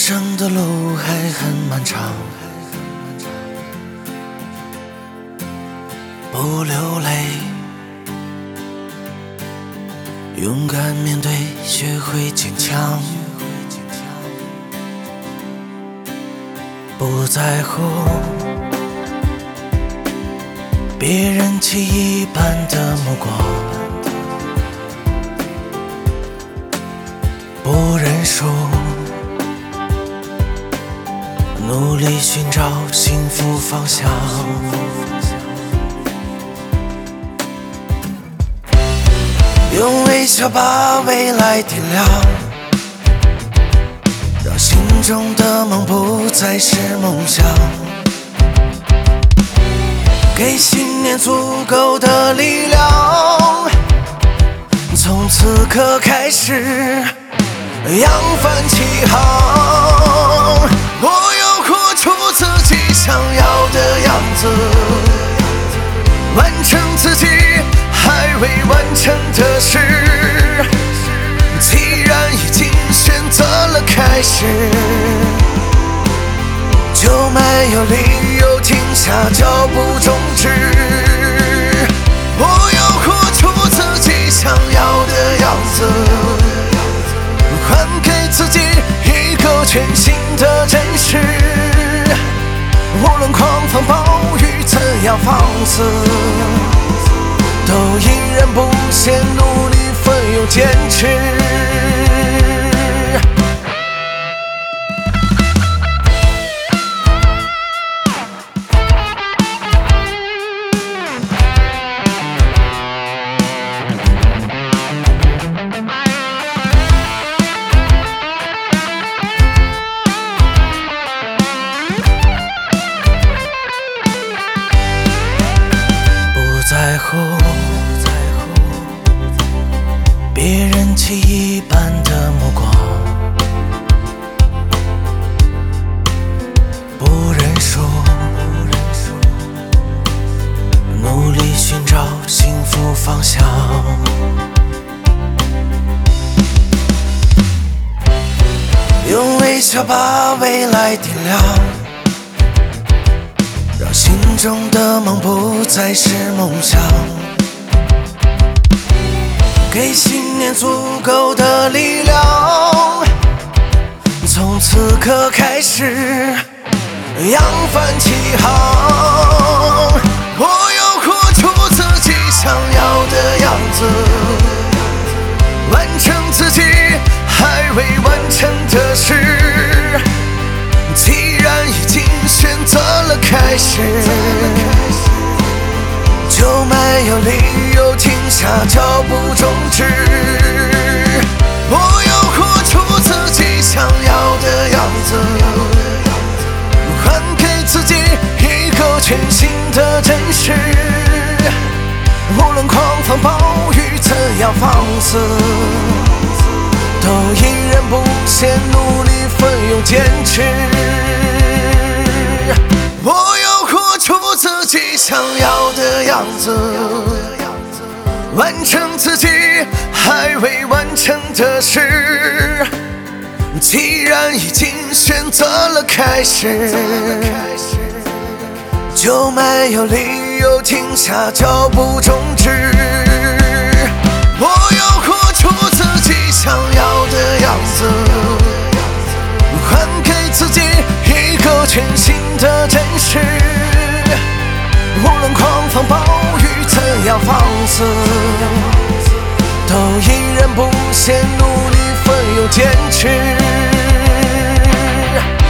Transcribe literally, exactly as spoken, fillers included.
生的路还很漫长，不流泪，勇敢面对，学会坚强，不在乎别人奇异般的目光，不认输，努力寻找幸福方向。用微笑把未来点亮，让心中的梦不再是梦想，给信念足够的力量，从此刻开始扬帆起航。我要活出自己想要的样子，完成自己还未完成的事。既然已经选择了开始，就没有理由停下脚步终止。我要活出自己想要的样子，还给自己一个全新的真实。无论狂风暴雨怎样放肆，都依然不懈努力奋勇坚持。不在乎别人奇异般的目光，不认输，努力寻找幸福方向。用微笑把未来点亮，让心中的梦不再是梦想，给信念足够的力量，从此刻开始扬帆起航。我要活出自己想要的样子，完成自己还未完成的事。既然已经选择了开始，就没有理由停下脚步终止。我要活出自己想要的样子，还给自己一个全新的真实。无论狂风暴雨怎样放肆，都依然不懈努力奋勇坚持。我要活出自己想要的样子，完成自己还未完成的事。既然已经选择了开始，就没有理由停下脚步终止。我要活出自己想要的样子，还给自己一个全新的真实。无论狂风暴雨怎样放肆，都依然不懈努力奋勇坚持。